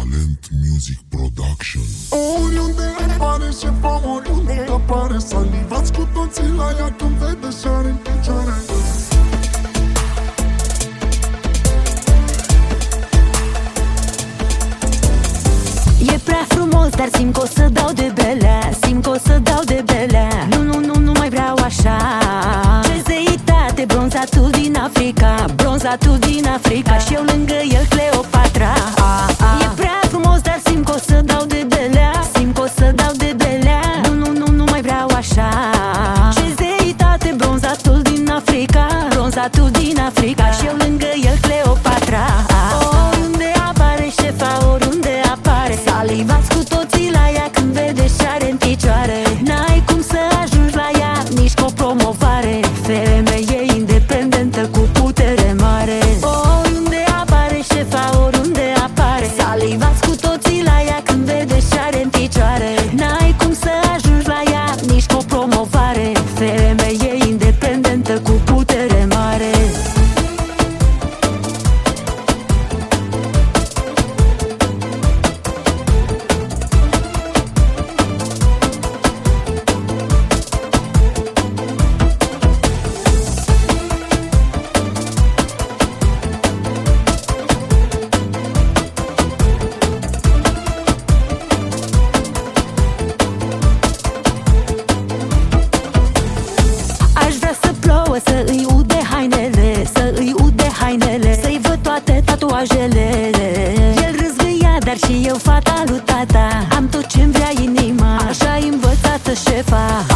Talent Music Production. Oriunde apare șefa, oriunde apare, salivați cu toții la ea când vede și-are în picioare. E prea frumos, dar simt că o să dau de belea, simt că o să dau de belea. Nu mai vreau așa. Ce zeitate, bronzatul din Africa, bronzatul din Africa, și eu lângă el Cleopatra. E prea frumos, dar simt că o să dau de belea, simt că o să dau de belea. Nu mai vreau așa. Ce zeitate, bronzatul din Africa, bronzatul din Africa, și eu lângă el Cleopatra. Oriunde apare șefa, oriunde apare, salivați cu toții la ea când vede și-are în picioare. N-ai cum să ajungi la ea nici cu o promovare, femeie independentă cu putere mare. Oriunde apare șefa, oriunde apare, salivați cu toții la ea când vede și-are în picioare. N-ai cum să ajungi la ea nici cu o promovare, femeie independentă cu putere mare. Să îi ude hainele, să îi ude hainele, să-i văd toate tatuajele. El râzgâia, dar și eu fata lui tata, am tot ce-mi vrea inima, așa-i învățată șefa.